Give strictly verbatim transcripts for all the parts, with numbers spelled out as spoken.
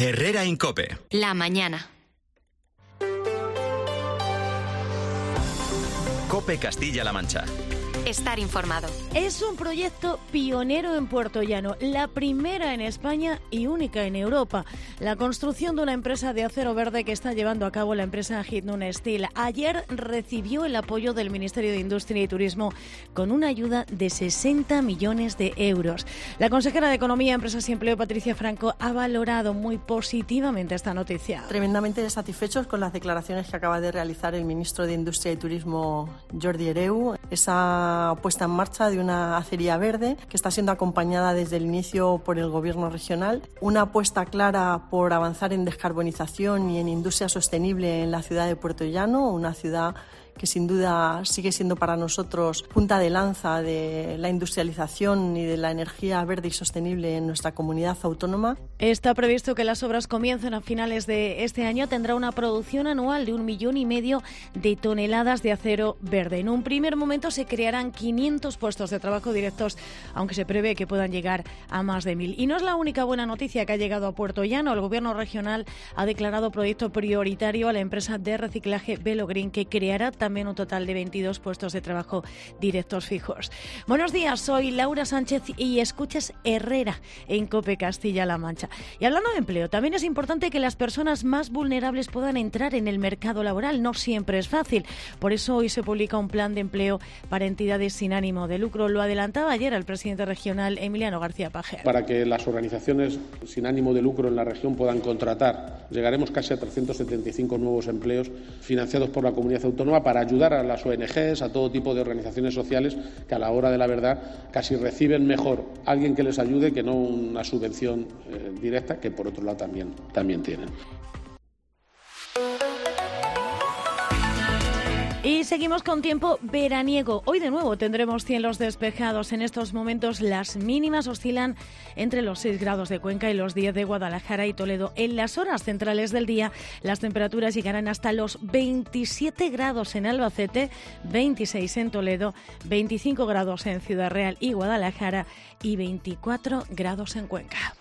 Herrera en COPE. La mañana. COPE Castilla-La Mancha. Estar informado. Es un proyecto pionero en Puerto Llano, la primera en España y única en Europa. La construcción de una empresa de acero verde que está llevando a cabo la empresa Hitnun Steel. Ayer recibió el apoyo del Ministerio de Industria y Turismo con una ayuda de sesenta millones de euros. La consejera de Economía, Empresas y Empleo, Patricia Franco, ha valorado muy positivamente esta noticia. Tremendamente satisfechos con las declaraciones que acaba de realizar el ministro de Industria y Turismo, Jordi Hereu. Esa puesta en marcha de una acería verde que está siendo acompañada desde el inicio por el Gobierno regional. Una apuesta clara por avanzar en descarbonización y en industria sostenible en la ciudad de Puerto Llano, una ciudad que sin duda sigue siendo para nosotros punta de lanza de la industrialización y de la energía verde y sostenible en nuestra comunidad autónoma. Está previsto que las obras comiencen a finales de este año. Tendrá una producción anual de un millón y medio de toneladas de acero verde. En un primer momento se crearán quinientos puestos de trabajo directos, aunque se prevé que puedan llegar a más de mil. Y no es la única buena noticia que ha llegado a Puerto Llano. El Gobierno regional ha declarado proyecto prioritario a la empresa de reciclaje Velogreen, que creará también un total de veintidós puestos de trabajo directos fijos. Buenos días, soy Laura Sánchez y escuchas Herrera en COPE Castilla-La Mancha. Y hablando de empleo, también es importante que las personas más vulnerables puedan entrar en el mercado laboral. No siempre es fácil. Por eso hoy se publica un plan de empleo para entidades sin ánimo de lucro. Lo adelantaba ayer el presidente regional, Emiliano García Pajer. Para que las organizaciones sin ánimo de lucro en la región puedan contratar, llegaremos casi a trescientos setenta y cinco nuevos empleos financiados por la comunidad autónoma para ayudar a las O N Ges, a todo tipo de organizaciones sociales que a la hora de la verdad casi reciben mejor a alguien que les ayude que no una subvención eh, directa, que por otro lado también, también tienen. Y seguimos con tiempo veraniego. Hoy de nuevo tendremos cielos despejados. En estos momentos las mínimas oscilan entre los seis grados de Cuenca y los diez de Guadalajara y Toledo. En las horas centrales del día las temperaturas llegarán hasta los veintisiete grados en Albacete, veintiséis en Toledo, veinticinco grados en Ciudad Real y Guadalajara y veinticuatro grados en Cuenca.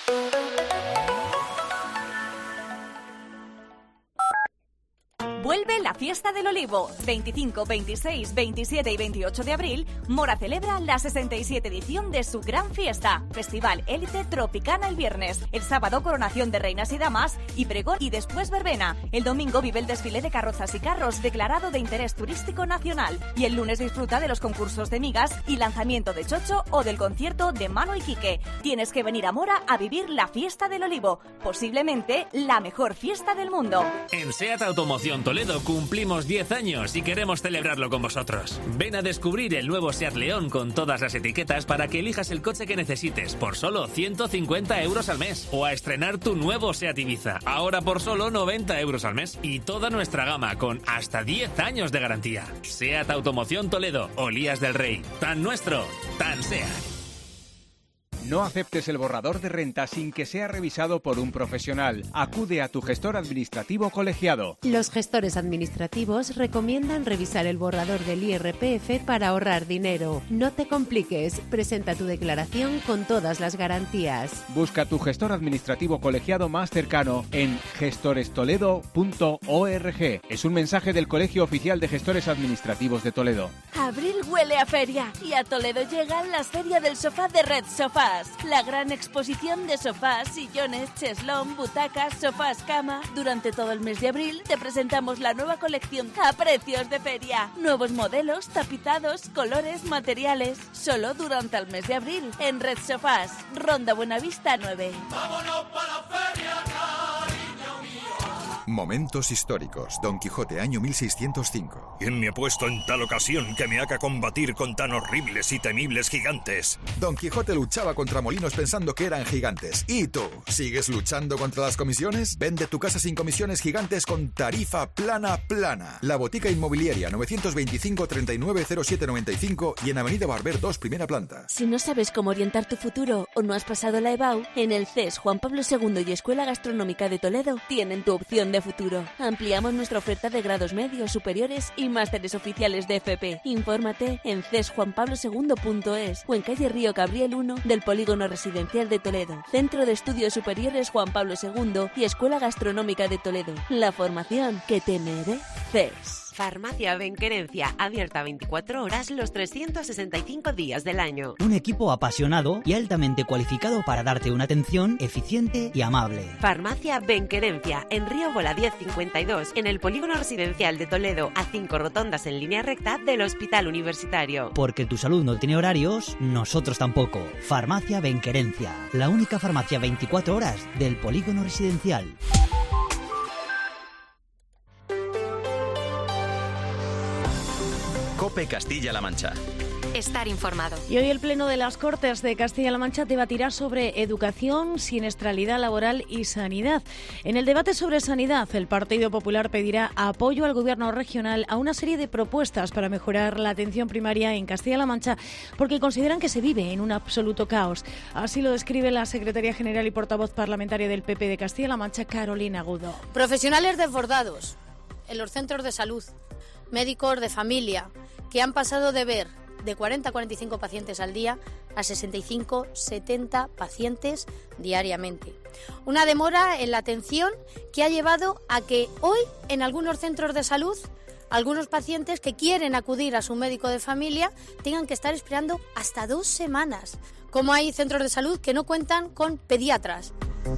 Vuelve la Fiesta del Olivo. veinticinco, veintiséis, veintisiete y veintiocho de abril, Mora celebra la sesenta y siete edición de su gran fiesta. Festival Élite Tropicana el viernes. El sábado, coronación de reinas y damas y pregón y después verbena. El domingo vive el desfile de carrozas y carros declarado de interés turístico nacional. Y el lunes disfruta de los concursos de migas y lanzamiento de chocho o del concierto de Mano y Quique. Tienes que venir a Mora a vivir la Fiesta del Olivo. Posiblemente la mejor fiesta del mundo. En SEAT Automoción Toledo cumplimos diez años y queremos celebrarlo con vosotros. Ven a descubrir el nuevo SEAT León con todas las etiquetas para que elijas el coche que necesites por solo ciento cincuenta euros al mes. O a estrenar tu nuevo SEAT Ibiza, ahora por solo noventa euros al mes. Y toda nuestra gama con hasta diez años de garantía. SEAT Automoción Toledo, Olías del Rey. Tan nuestro, tan SEAT. No aceptes el borrador de renta sin que sea revisado por un profesional. Acude a tu gestor administrativo colegiado. Los gestores administrativos recomiendan revisar el borrador del I R P F para ahorrar dinero. No te compliques. Presenta tu declaración con todas las garantías. Busca tu gestor administrativo colegiado más cercano en gestores toledo punto org. Es un mensaje del Colegio Oficial de Gestores Administrativos de Toledo. Abril huele a feria y a Toledo llegan las ferias del sofá de Red Sofás. La gran exposición de sofás, sillones, cheslón, butacas, sofás, cama. Durante todo el mes de abril te presentamos la nueva colección a precios de feria. Nuevos modelos, tapizados, colores, materiales. Solo durante el mes de abril en Red Sofás, Ronda Buenavista nueve. ¡Vámonos para la feria, cariño mío! Momentos históricos. Don Quijote, año mil seiscientos cinco. ¿Quién me ha puesto en tal ocasión que me haga combatir con tan horribles y temibles gigantes? Don Quijote luchaba contra molinos pensando que eran gigantes. ¿Y tú? ¿Sigues luchando contra las comisiones? Vende tu casa sin comisiones gigantes con tarifa plana plana. La Botica Inmobiliaria, novecientos veinticinco, treinta y nueve, cero siete noventa y cinco y en Avenida Barber dos, primera planta. Si no sabes cómo orientar tu futuro o no has pasado la EBAU, en el C E S Juan Pablo segundo y Escuela Gastronómica de Toledo tienen tu opción de futuro. Ampliamos nuestra oferta de grados medios, superiores y másteres oficiales de F P. Infórmate en ces juan pablo segundo punto es o en calle Río Gabriel uno del Polígono Residencial de Toledo. Centro de Estudios Superiores Juan Pablo segundo y Escuela Gastronómica de Toledo. La formación que te mereces. Farmacia Benquerencia, abierta veinticuatro horas los trescientos sesenta y cinco días del año. Un equipo apasionado y altamente cualificado para darte una atención eficiente y amable. Farmacia Benquerencia, en Río Bola diez cincuenta y dos, en el Polígono Residencial de Toledo, a cinco rotondas en línea recta del Hospital Universitario. Porque tu salud no tiene horarios, nosotros tampoco. Farmacia Benquerencia, la única farmacia veinticuatro horas del Polígono Residencial. COPE Castilla-La Mancha. Estar informado. Y hoy el Pleno de las Cortes de Castilla-La Mancha debatirá sobre educación, siniestralidad laboral y sanidad. En el debate sobre sanidad, el Partido Popular pedirá apoyo al Gobierno regional a una serie de propuestas para mejorar la atención primaria en Castilla-La Mancha, porque consideran que se vive en un absoluto caos. Así lo describe la secretaria general y portavoz parlamentaria del P P de Castilla-La Mancha, Carolina Agudo. Profesionales desbordados en los centros de salud, médicos de familia, que han pasado de ver de cuarenta a cuarenta y cinco pacientes al día a sesenta y cinco a setenta pacientes diariamente. Una demora en la atención que ha llevado a que hoy en algunos centros de salud algunos pacientes que quieren acudir a su médico de familia tengan que estar esperando hasta dos semanas. Como hay centros de salud que no cuentan con pediatras.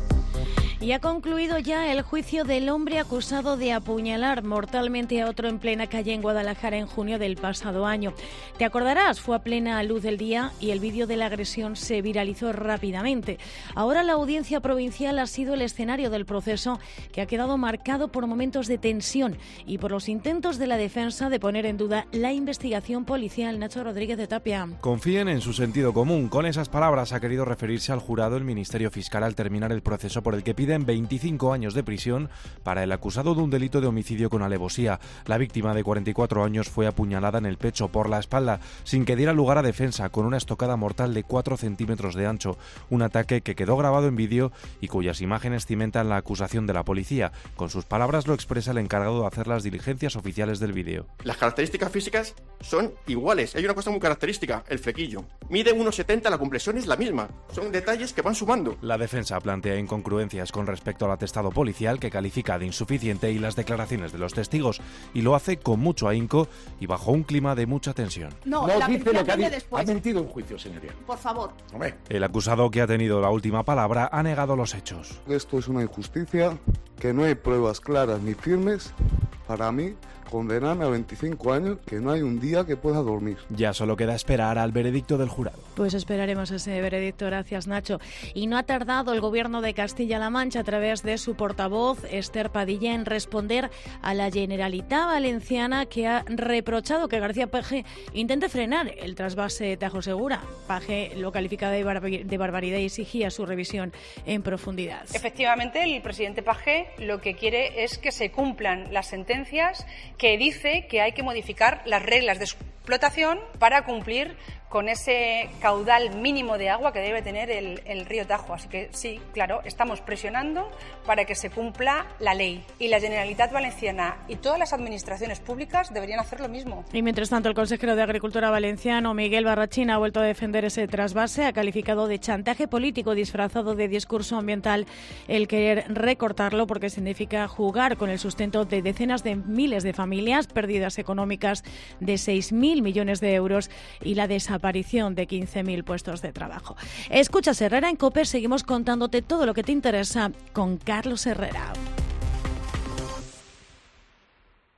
Y ha concluido ya el juicio del hombre acusado de apuñalar mortalmente a otro en plena calle en Guadalajara en junio del pasado año. Te acordarás, fue a plena luz del día y el vídeo de la agresión se viralizó rápidamente. Ahora la audiencia provincial ha sido el escenario del proceso, que ha quedado marcado por momentos de tensión y por los intentos de la defensa de poner en duda la investigación policial. Nacho Rodríguez de Tapia. Confíen en su sentido común. Con esas palabras ha querido referirse al jurado el Ministerio Fiscal al terminar el proceso por el que pide en veinticinco años de prisión para el acusado de un delito de homicidio con alevosía. La víctima de cuarenta y cuatro años fue apuñalada en el pecho por la espalda sin que diera lugar a defensa, con una estocada mortal de cuatro centímetros de ancho. Un ataque que quedó grabado en vídeo y cuyas imágenes cimentan la acusación de la policía. Con sus palabras lo expresa el encargado de hacer las diligencias oficiales del vídeo. Las características físicas son iguales. Hay una cosa muy característica, el flequillo. Mide uno setenta, la compresión es la misma. Son detalles que van sumando. La defensa plantea incongruencias con respecto al atestado policial, que califica de insuficiente, y las declaraciones de los testigos, y lo hace con mucho ahínco y bajo un clima de mucha tensión. No, no la dice lo que ha, viene di- después. ha mentido en juicio, señoría. Por favor. Hombre. El acusado, que ha tenido la última palabra, ha negado los hechos. Esto es una injusticia, que no hay pruebas claras ni firmes. Para mí, condenarme a veinticinco años, que no hay un día que pueda dormir. Ya solo queda esperar al veredicto del jurado. Pues esperaremos ese veredicto. Gracias, Nacho. Y no ha tardado el Gobierno de Castilla-La Mancha, a través de su portavoz, Esther Padilla, en responder a la Generalitat Valenciana, que ha reprochado que García Paje intente frenar el trasvase Tajo Segura. Paje lo califica de, barbar- de barbaridad y exigía su revisión en profundidad. Efectivamente, el presidente Paje lo que quiere es que se cumplan las sentencias que dice que hay que modificar las reglas de explotación para cumplir con ese caudal mínimo de agua que debe tener el, el río Tajo. Así que sí, claro, estamos presionando para que se cumpla la ley. Y la Generalitat Valenciana y todas las administraciones públicas deberían hacer lo mismo. Y mientras tanto, el consejero de Agricultura valenciano, Miguel Barrachín, ha vuelto a defender ese trasvase. Ha calificado de chantaje político disfrazado de discurso ambiental el querer recortarlo, porque significa jugar con el sustento de decenas de miles de familias, pérdidas económicas de seis mil millones de euros y la desaparición de quince mil puestos de trabajo. Escuchas Herrera en COPE, seguimos contándote todo lo que te interesa con Carlos Herrera.